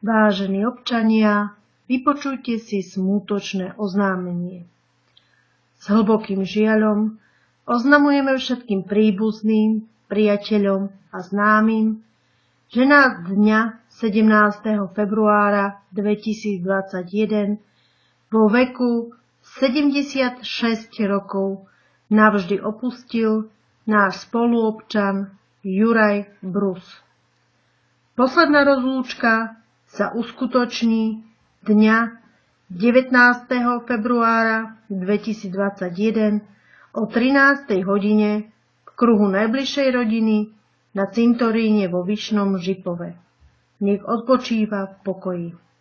Vážení občania, vypočujte si smútočné oznámenie. S hlbokým žiaľom oznamujeme všetkým príbuzným, priateľom a známym, že nás dňa 17. februára 2021 vo veku 76 rokov navždy opustil náš spoluobčan Juraj Brus. Posledná rozlúčka sa uskutoční dňa 19. februára 2021 o 13. hodine v kruhu najbližšej rodiny na cintoríne vo Vyšnom Žipove. Nech odpočíva v pokoji.